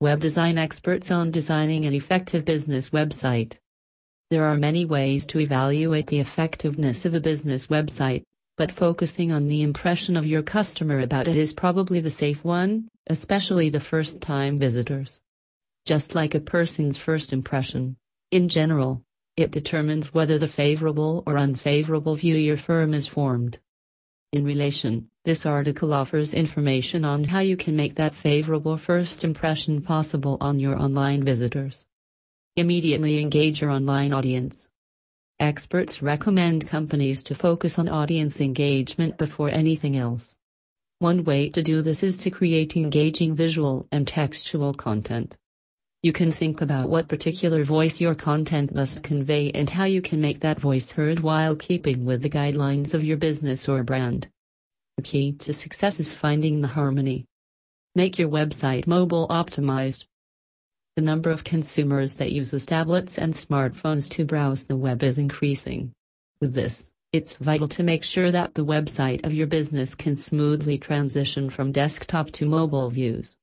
Web design experts on designing an effective business website. There are many ways to evaluate the effectiveness of a business website, but focusing on the impression of your customer about it is probably the safe one, especially the first-time visitors. Just like a person's first impression, in general, it determines whether the favorable or unfavorable view your firm is formed. In relation, this article offers information on how you can make that favorable first impression possible on your online visitors. Immediately engage your online audience. Experts recommend companies to focus on audience engagement before anything else. One way to do this is to create engaging visual and textual content. You can think about what particular voice your content must convey and how you can make that voice heard while keeping with the guidelines of your business or brand. The key to success is finding the harmony. Make your website mobile optimized. The number of consumers that use tablets and smartphones to browse the web is increasing. With this, it's vital to make sure that the website of your business can smoothly transition from desktop to mobile views.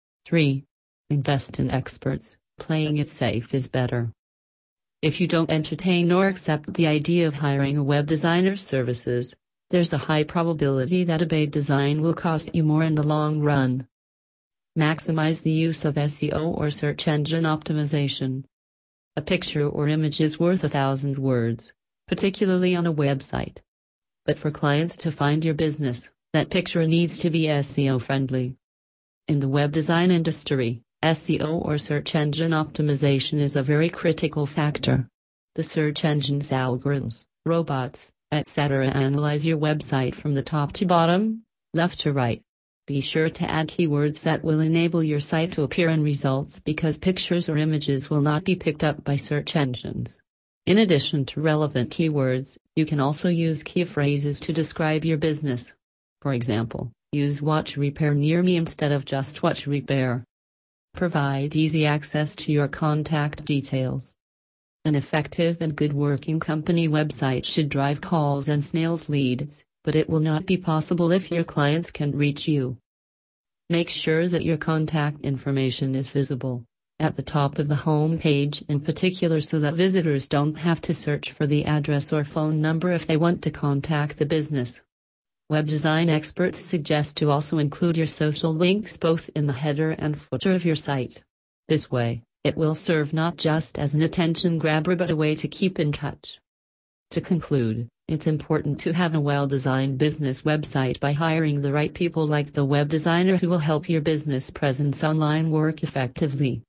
3. Invest in experts. Playing it safe is better. If you don't entertain or accept the idea of hiring a web designer's services, there's a high probability that a paid design will cost you more in the long run. Maximize the use of SEO or search engine optimization. A picture or image is worth 1,000 words, particularly on a website. But for clients to find your business, that picture needs to be SEO friendly. In the web design industry, SEO or search engine optimization is a very critical factor. The search engine's algorithms, robots, etc. analyze your website from the top to bottom, left to right. Be sure to add keywords that will enable your site to appear in results because pictures or images will not be picked up by search engines. In addition to relevant keywords, you can also use key phrases to describe your business. For example, use "watch repair near me" instead of just "watch repair." Provide easy access to your contact details. An effective and good working company website should drive calls and snails leads, but it will not be possible if your clients can't reach you. Make sure that your contact information is visible at the top of the home page in particular so that visitors don't have to search for the address or phone number if they want to contact the business. Web design experts suggest to also include your social links both in the header and footer of your site. This way, it will serve not just as an attention grabber but a way to keep in touch. To conclude, it's important to have a well-designed business website by hiring the right people like the web designer who will help your business presence online work effectively.